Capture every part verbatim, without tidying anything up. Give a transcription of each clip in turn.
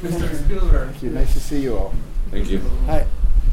Mister Spielberg. Thank you. Nice to see you all. Thank you. Hi.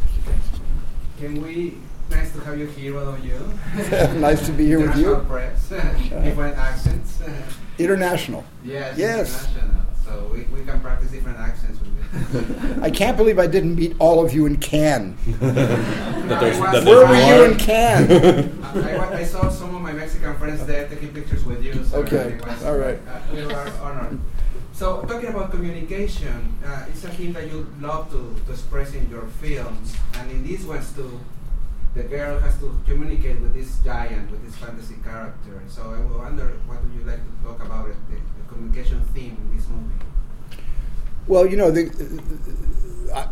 Can we? Nice to have you here, all of you. Nice to be here with you. International press, different accents. International. Yes. Yes. International. So we, we can practice different accents with you. I can't believe I didn't meet all of you in Cannes. That there's, that Where there's were more. you in Cannes? I, I, I saw some of my Mexican friends there taking pictures with you. So Okay. it was, All right. Uh, we were honored. So talking about communication, uh, it's a theme that you love to, to express in your films, and in these ones too, the girl has to communicate with this giant, with this fantasy character. So I wonder, what would you like to talk about it, the, the communication theme in this movie? Well, you know, the uh,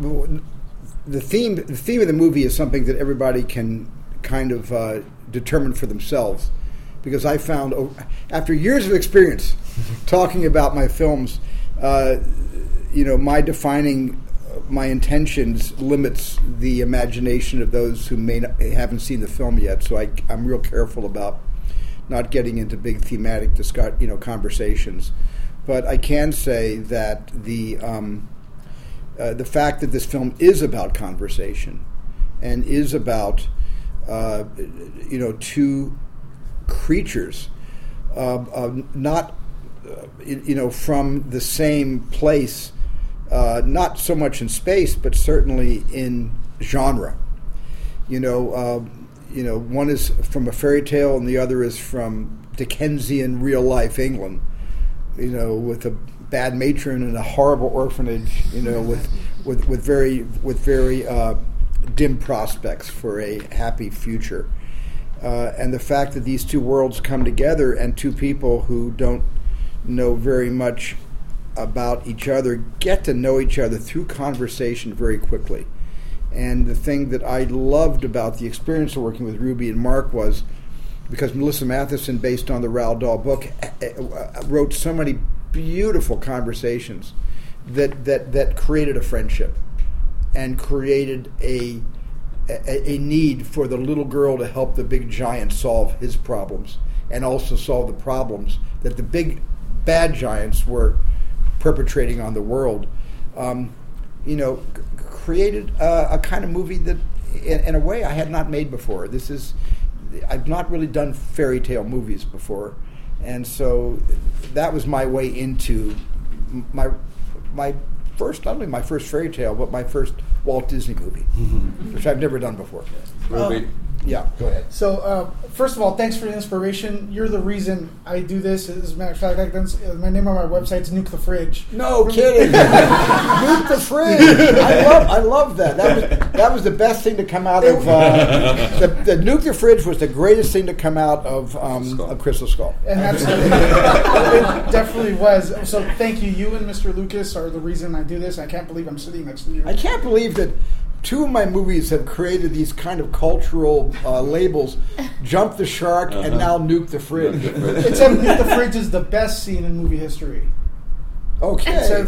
the theme the theme of the movie is something that everybody can kind of uh, determine for themselves, because I found oh, after years of experience talking about my films, uh, you know, my defining my intentions limits the imagination of those who may not, haven't seen the film yet. So I, I'm real careful about not getting into big thematic discuss, you know, conversations. But I can say that the um, uh, the fact that this film is about conversation and is about uh, you know two creatures, uh, uh, not uh, you know from the same place. Uh, not so much in space, but certainly in genre. You know, uh, you know, one is from a fairy tale, and the other is from Dickensian real life England. You know, with a bad matron and a horrible orphanage. You know, with with, with very with very uh, dim prospects for a happy future. Uh, and the fact that these two worlds come together, and two people who don't know very much about each other get to know each other through conversation very quickly. And the thing that I loved about the experience of working with Ruby and Mark was because Melissa Matheson, based on the Roald Dahl book, wrote so many beautiful conversations that that, that created a friendship and created a, a a need for the little girl to help the big giant solve his problems, and also solve the problems that the big bad giants were perpetrating on the world. Um, you know, c- created uh, a kind of movie that, in, in a way, I had not made before. This is, I've not really done fairy tale movies before, and so that was my way into my my first, not only my first fairy tale, but my first Walt Disney movie, which I've never done before. Ruby. Yeah, go ahead. So, uh, first of all, thanks for the inspiration. You're the reason I do this. As a matter of fact, I can, uh, my name on my website is Nuke the Fridge. No kidding. Nuke the Fridge. I love, I love that. That was that was the best thing to come out of uh, the, the Nuke the Fridge was the greatest thing to come out of um, a Crystal Skull. And absolutely, it definitely was. So, thank you. You and Mister Lucas are the reason I do this. I can't believe I'm sitting next to you. I can't believe that two of my movies have created these kind of cultural uh, labels: Jump the Shark uh-huh. and now Nuke the Fridge. Except Nuke the Fridge is the best scene in movie history. Okay. So,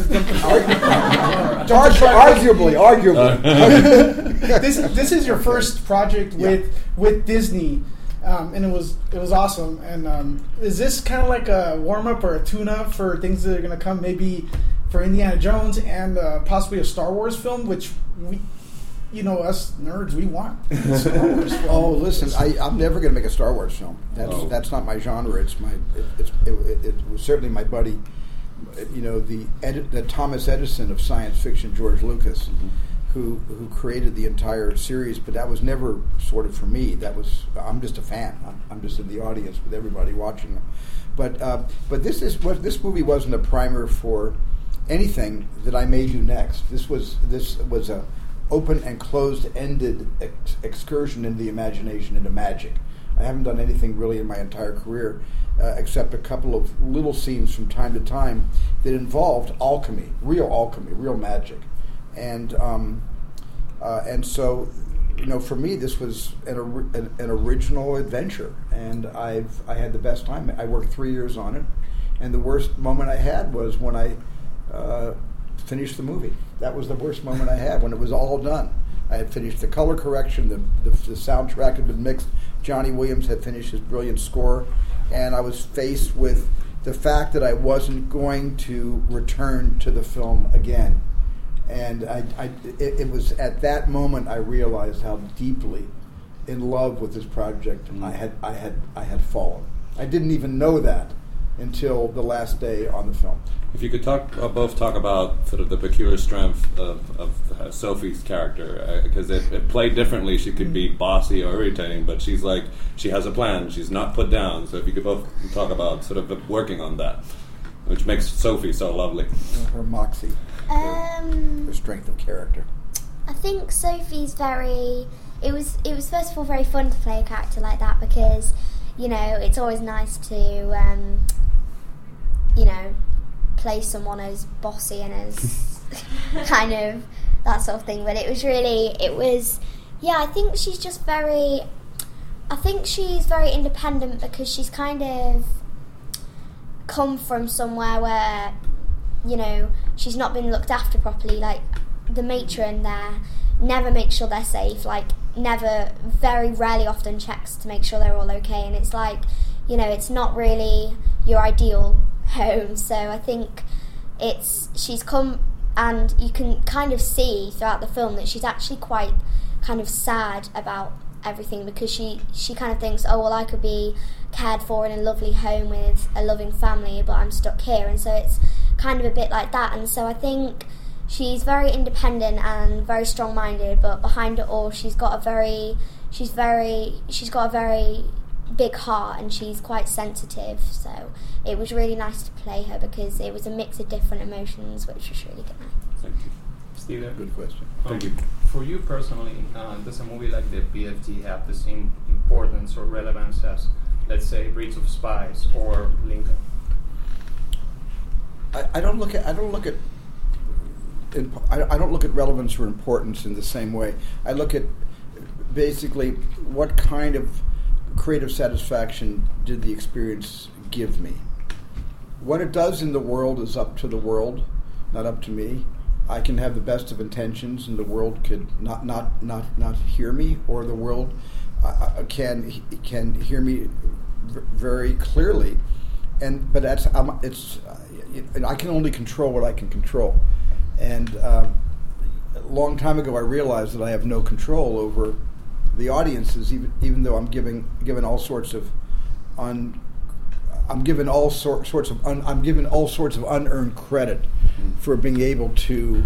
Ar- arguably, arguably. this this is your first project with yeah. with Disney, um, and it was it was awesome. And um, is this kind of like a warm up or a tune up for things that are going to come, maybe for Indiana Jones and uh, possibly a Star Wars film, which we. You know, us nerds, we want Star Wars film. Oh, listen, I, I'm never going to make a Star Wars film. That's oh. that's not my genre. It's my it, it's, it, it, it was certainly my buddy, you know, the, Ed, the Thomas Edison of science fiction, George Lucas, mm-hmm. who who created the entire series. But that was never sort of for me. That was I'm just a fan. I'm, I'm just in the audience with everybody watching them. But uh, but this is what this movie wasn't a primer for anything that I may do next. This was this was a open and closed-ended ex- excursion into the imagination, into magic. I haven't done anything really in my entire career uh, except a couple of little scenes from time to time that involved alchemy, real alchemy, real magic. And um, uh, and so, you know, for me, this was an, an, an original adventure, and I've I had the best time. I worked three years on it, and the worst moment I had was when I uh, finished the movie. That was the worst moment I had, when it was all done. I had finished the color correction, the, the the soundtrack had been mixed, Johnny Williams had finished his brilliant score, and I was faced with the fact that I wasn't going to return to the film again. And I, I, it, it was at that moment I realized how deeply in love with this project mm-hmm. I had, I had, I had fallen. I didn't even know that until the last day on the film. If you could talk, uh, both talk about sort of the peculiar strength of, of uh, Sophie's character, because uh, it, it played differently. She could be bossy or irritating, but she's like, she has a plan. She's not put down. So if you could both talk about sort of working on that, which makes Sophie so lovely. Her moxie, um, her, her strength of character. I think Sophie's very. It was. It was first of all very fun to play a character like that because, you know, it's always nice to, um, you know, play someone as bossy and as kind of that sort of thing. But it was really. It was. Yeah, I think she's just very. I think she's very independent because she's kind of come from somewhere where, you know, she's not been looked after properly. Like, the matron there never makes sure they're safe, like, never, very rarely often checks to make sure they're all okay, and it's like, you know, it's not really your ideal home. So I think it's, she's come, and you can kind of see throughout the film that she's actually quite kind of sad about everything, because she, she kind of thinks, oh, well, I could be cared for in a lovely home with a loving family, but I'm stuck here. And so it's kind of a bit like that. And so I think she's very independent and very strong-minded, but behind it all, she's got a very, she's very, she's got a very big heart, and she's quite sensitive. So it was really nice to play her because it was a mix of different emotions, which was really good. Thank you. Steven? Good question. Thank um, you. For you personally, uh, does a movie like the B F G have the same importance or relevance as, let's say, Bridge of Spies or Lincoln? I, I don't look at I don't look at in, I, I don't look at relevance or importance in the same way. I look at basically what kind of creative satisfaction did the experience give me. What it does in the world is up to the world, not up to me. I can have the best of intentions, and the world could not not not, not hear me, or the world uh, can can hear me v- very clearly. And but that's um, it's uh, I can only control what I can control. And um, a long time ago, I realized that I have no control over the audiences, even even though I'm giving given all sorts of un. I'm given all sor- sorts of un- I'm given all sorts of unearned credit mm. for being able to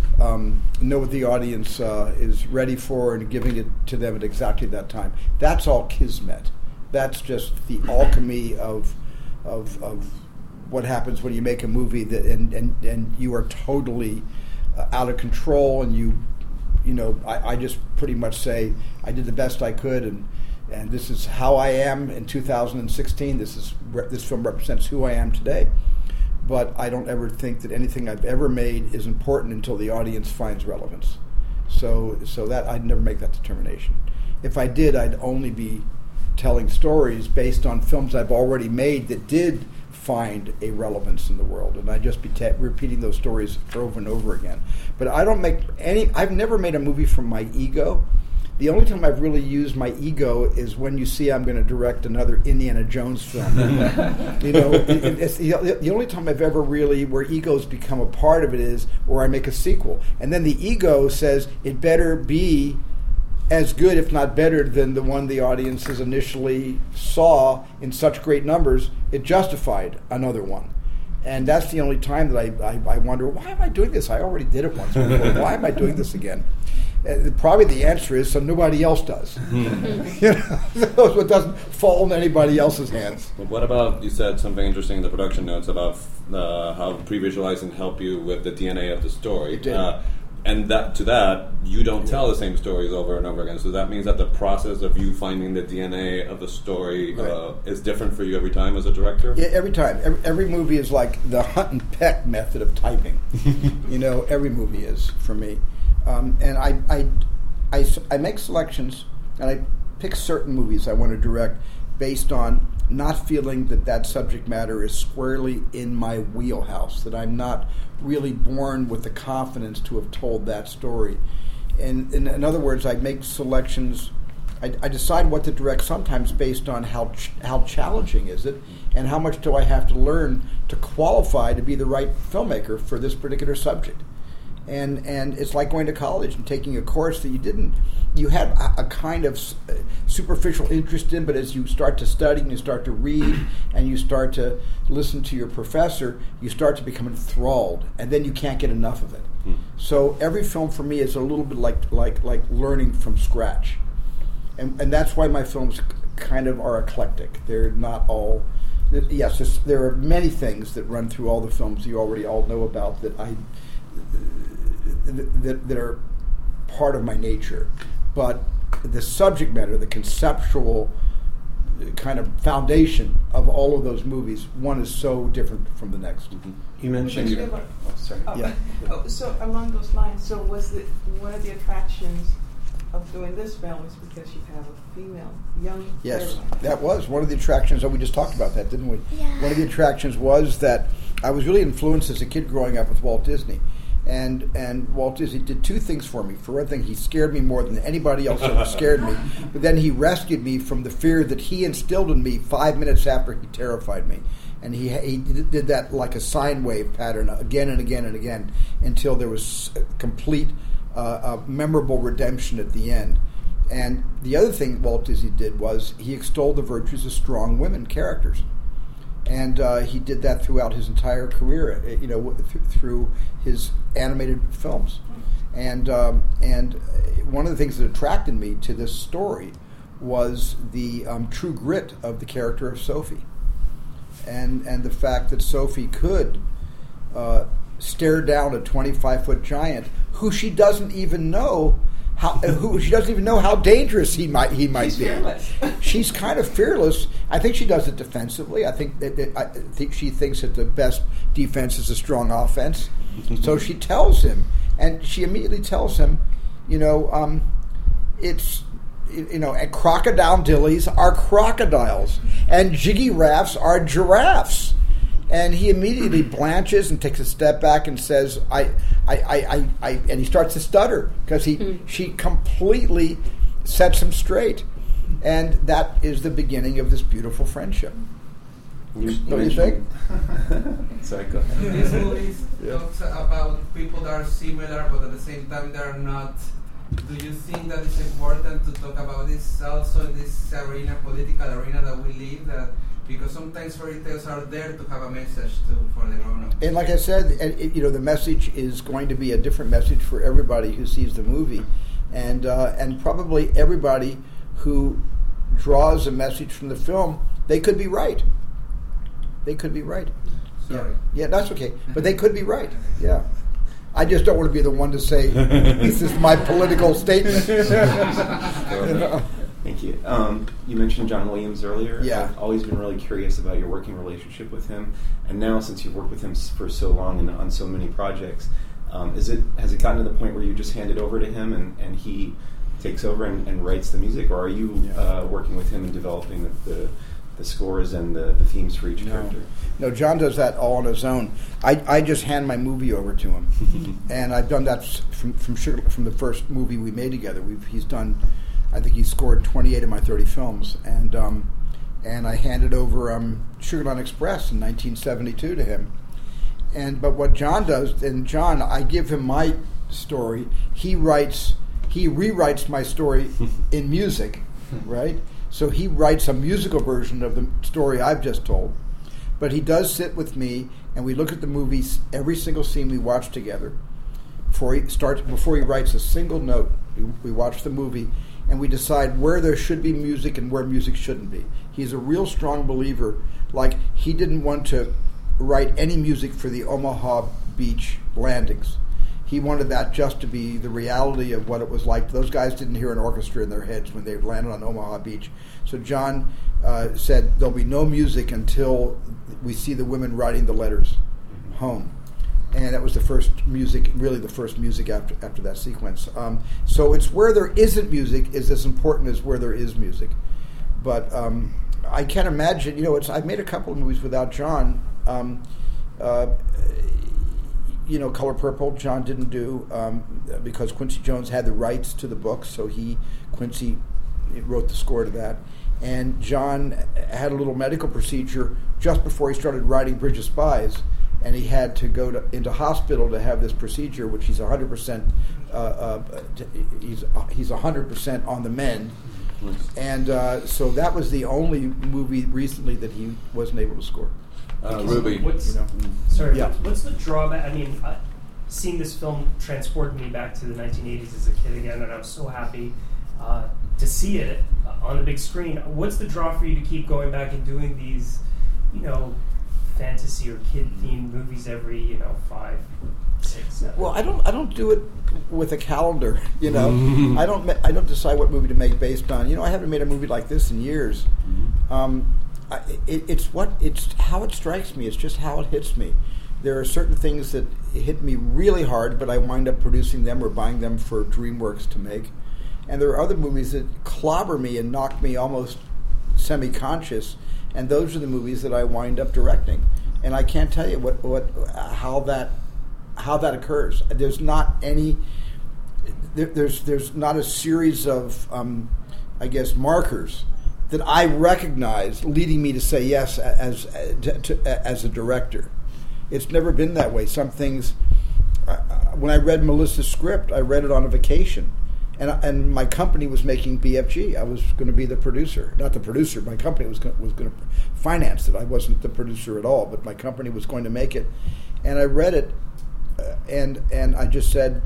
um, know what the audience uh, is ready for and giving it to them at exactly that time. That's all kismet. That's just the alchemy of of, of what happens when you make a movie that and and, and you are totally uh, out of control, and you you know I, I just pretty much say I did the best I could, and. And this is how I am in two thousand sixteen. This is this film represents who I am today. But I don't ever think that anything I've ever made is important until the audience finds relevance. So, so that I'd never make that determination. If I did, I'd only be telling stories based on films I've already made that did find a relevance in the world, and I'd just be te- repeating those stories over and over again. But I don't make any. I've never made a movie from my ego. The only time I've really used my ego is when you see I'm going to direct another Indiana Jones film. you know, it, it's the, the only time I've ever really, where egos become a part of it, is where I make a sequel. And then the ego says it better be as good, if not better, than the one the audiences initially saw in such great numbers. It justified another one. And that's the only time that I, I, I wonder, why am I doing this? I already did it once before. Why am I doing this again? Uh, probably the answer is so nobody else does. you know, so it doesn't fall in anybody else's hands. But what about, you said something interesting in the production notes about uh, how pre-visualizing helped you with the D N A of the story. It did. Uh, and that to that, you don't tell the same stories over and over again. So that means that the process of you finding the D N A of the story right. uh, is different for you every time as a director? Yeah, every time. Every, every movie is like the hunt and peck method of typing. you know, every movie is for me. Um, and I, I, I, I make selections, and I pick certain movies I want to direct based on not feeling that that subject matter is squarely in my wheelhouse, that I'm not really born with the confidence to have told that story. And, and in other words, I make selections I, I decide what to direct sometimes based on how ch- how challenging is it, and how much do I have to learn to qualify to be the right filmmaker for this particular subject. And and it's like going to college and taking a course that you didn't, you had a, a kind of s- superficial interest in, but as you start to study and you start to read and you start to listen to your professor, you start to become enthralled, and then you can't get enough of it. Hmm. So every film for me is a little bit like like like learning from scratch, and and that's why my films kind of are eclectic. They're not all. Yes, there's, there are many things that run through all the films you already all know about that I. That, that are part of my nature, but the subject matter, the conceptual kind of foundation of all of those movies, one is so different from the next. Mm-hmm. You mentioned. But Your, oh, sorry. Oh, Yeah. oh, so along those lines, so was it one of the attractions of doing this film is because you have a female young Yes, heroine? that was one of the attractions. That we just talked about that, didn't we? Yeah. One of the attractions was that I was really influenced as a kid growing up with Walt Disney. And and Walt Disney did two things for me. For one thing, he scared me more than anybody else ever scared me. But then he rescued me from the fear that he instilled in me five minutes after he terrified me. And he he did that like a sine wave pattern again and again and again until there was complete, uh, uh, memorable redemption at the end. And the other thing Walt Disney did was he extolled the virtues of strong women characters. And uh, he did that throughout his entire career, you know, th- through his animated films. And um, and one of the things that attracted me to this story was the um, true grit of the character of Sophie, and and the fact that Sophie could uh, stare down a twenty-five foot giant who she doesn't even know. How, who she doesn't even know how dangerous he might he might She's be. fearless. She's kind of fearless. I think she does it defensively. I think that, that I think she thinks that the best defense is a strong offense. So she tells him, and she immediately tells him, you know, um, it's you know, and crocodile dillies are crocodiles, and jiggy raffs are giraffes. And he immediately blanches and takes a step back and says, "I, I, I, I,", I and he starts to stutter because he, mm. she completely sets him straight, and that is the beginning of this beautiful friendship. You, Don't you think? Sorry, go ahead. This movie Yeah. talks about people that are similar, but at the same time they are not. Do you think that it's important to talk about this also in this arena, political arena that we live? That because sometimes fairy tales are there to have a message to for the grown-ups. And like I said, and it, you know, the message is going to be a different message for everybody who sees the movie, and uh, and probably everybody who draws a message from the film. They could be right. They could be right. Sorry. Yeah, yeah, that's okay. But they could be right. Yeah. I just don't want to be the one to say this is my political statement. You know? Thank you. Um, you mentioned John Williams earlier. Yeah. I've always been really curious about your working relationship with him, and now since you've worked with him for so long and on so many projects, um, is it has it gotten to the point where you just hand it over to him and, and he takes over and, and writes the music, or are you Yeah. uh, working with him and developing the, the the scores and the, the themes for each No. character? No, John does that all on his own. I, I just hand my movie over to him, and I've done that s- from from, Sugar, from the first movie we made together. We've he's done, I think he scored twenty-eight of my thirty films, and um, and I handed over um, Sugarland Express in nineteen seventy-two to him. And but what John does, and John, I give him my story. He writes, he rewrites my story in music, right? So he writes a musical version of the story I've just told. But he does sit with me, and we look at the movies, every single scene we watch together. Before he starts, before he writes a single note, we, we watch the movie, and we decide where there should be music and where music shouldn't be. He's a real strong believer. Like, he didn't want to write any music for the Omaha Beach landings. He wanted that just to be the reality of what it was like. Those guys didn't hear an orchestra in their heads when they landed on Omaha Beach. So John uh, said there'll be no music until we see the women writing the letters home. And that was the first music, really the first music after after that sequence. Um, so it's where there isn't music is as important as where there is music. But um, I can't imagine, you know, it's I've made a couple of movies without John. Um, uh, you know, Color Purple, John didn't do um, because Quincy Jones had the rights to the book, so he, Quincy wrote the score to that. And John had a little medical procedure just before he started writing Bridge of Spies, and he had to go to, into hospital to have this procedure, which he's one hundred percent uh, uh, t- he's he's one hundred percent on the mend. And uh, so that was the only movie recently that he wasn't able to score. Uh, Ruby, What's, you know. sorry, Yeah. what's the drawback? I mean, uh, seeing this film transported me back to the nineteen eighties as a kid again, and I was so happy uh, to see it uh, on the big screen. What's the draw for you to keep going back and doing these, you know, fantasy or kid-themed movies every, you know, five, six, seven? Well, I don't. I don't do it with a calendar. You know, I don't. ma- I don't decide what movie to make based on. You know, I haven't made a movie like this in years. Um, I, it, it's what it's how it strikes me. It's just how it hits me. There are certain things that hit me really hard, but I wind up producing them or buying them for DreamWorks to make. And there are other movies that clobber me and knock me almost semi-conscious, and those are the movies that I wind up directing. And I can't tell you what, what how that how that occurs. There's not any. There, there's there's not a series of um, I guess markers that I recognize leading me to say yes as to, to, as a director. It's never been that way. Some things. Uh, when I read Melissa's script, I read it on a vacation. And, and my company was making B F G. I was going to be the producer. Not the producer. My company was going, was going to finance it. I wasn't the producer at all, but my company was going to make it. And I read it, uh, and and I just said,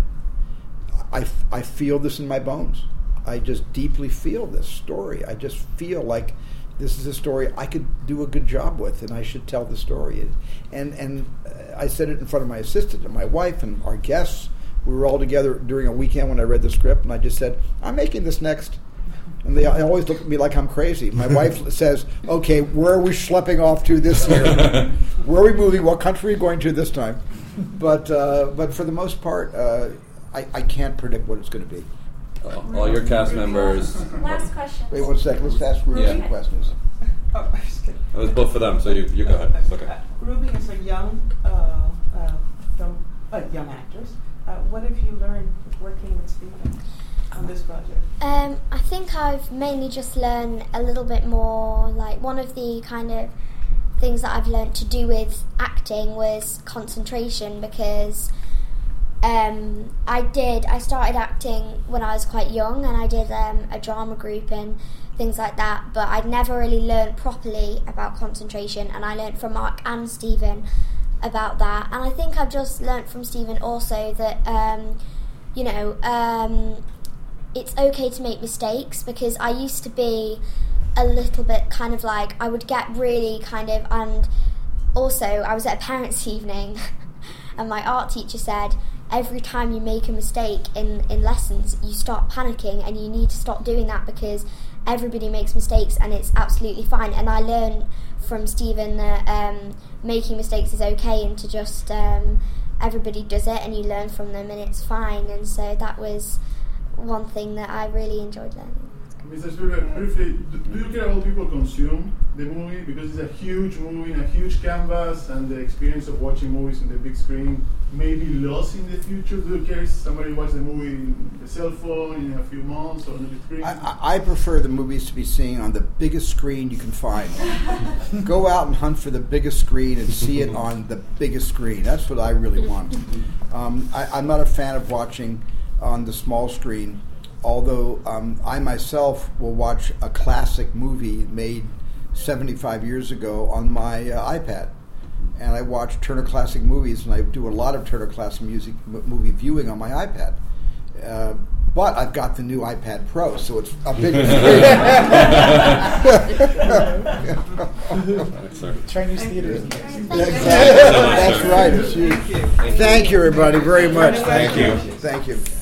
I, f- I feel this in my bones. I just deeply feel this story. I just feel like this is a story I could do a good job with, and I should tell the story. And, and uh, I said it in front of my assistant and my wife and our guests. We were all together during a weekend when I read the script, and I just said, I'm making this next. And they always look at me like I'm crazy. My wife says, okay, where are we schlepping off to this year? Where are we moving? What country are we going to this time? But uh, but for the most part, uh, I, I can't predict what it's going to be. all, all your cast members. Last question. Wait one second. Let's ask Ruby Yeah. some questions. Oh, I'm just kidding. It was both for them, so you, you go ahead. It's okay. Uh, Ruby is a young, uh, uh, film, uh, young actress. Uh, what have you learned working with Stephen on this project? Um, I think I've mainly just learned a little bit more. Like one of the kind of things that I've learned to do with acting was concentration, because um, I did. I started acting when I was quite young, and I did um, a drama group and things like that. But I'd never really learned properly about concentration, and I learned from Mark and Stephen about that. And I think I've just learnt from Stephen also that um, you know um, it's okay to make mistakes, because I used to be a little bit kind of like, I would get really kind of, and also I was at a parents' evening and my art teacher said, every time you make a mistake in, in lessons, you start panicking, and you need to stop doing that, because everybody makes mistakes and it's absolutely fine. And I learned from Stephen that um, making mistakes is okay, and to just um, everybody does it and you learn from them and it's fine. And so that was one thing that I really enjoyed learning. Mister Spielberg, briefly, do, do you care how people consume the movie? Because it's a huge movie and a huge canvas, and the experience of watching movies on the big screen may be lost in the future. Do you care if somebody watches the movie in a cell phone in a few months or on the big screen? I, I, I prefer the movies to be seen on the biggest screen you can find. Go out and hunt for the biggest screen and see it on the biggest screen. That's what I really want. Um, I, I'm not a fan of watching on the small screen. Although um, I myself will watch a classic movie made seventy-five years ago on my uh, iPad. And I watch Turner Classic Movies, and I do a lot of Turner Classic music m- movie viewing on my iPad. Uh, but I've got the new iPad Pro, so it's a bigger screen. Chinese theaters. Exactly. That's right. It's huge. Thank you, everybody, very much. Thank you. Thank you.